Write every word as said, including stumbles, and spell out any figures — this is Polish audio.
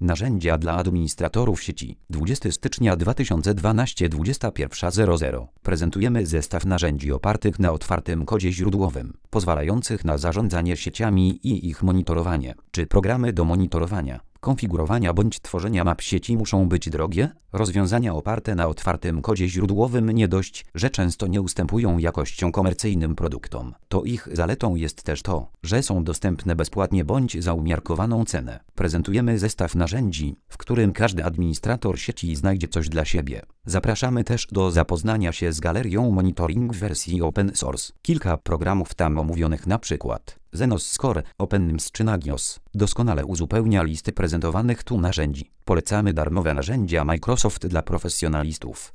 Narzędzia dla administratorów sieci. dwudziestego stycznia dwa tysiące dwunastego, dwudziesta pierwsza zero zero. Prezentujemy zestaw narzędzi opartych na otwartym kodzie źródłowym, pozwalających na zarządzanie sieciami i ich monitorowanie. Czy programy do monitorowania, konfigurowania bądź tworzenia map sieci muszą być drogie? Rozwiązania oparte na otwartym kodzie źródłowym nie dość, że często nie ustępują jakością komercyjnym produktom. To ich zaletą jest też to, że są dostępne bezpłatnie bądź za umiarkowaną cenę. Prezentujemy zestaw narzędzi, w którym każdy administrator sieci znajdzie coś dla siebie. Zapraszamy też do zapoznania się z galerią monitoring w wersji open source. Kilka programów tam omówionych, na przykład Zenos Score, OpenMS czy Nagios, doskonale uzupełnia listy prezentowanych tu narzędzi. Polecamy darmowe narzędzia Microsoft dla profesjonalistów.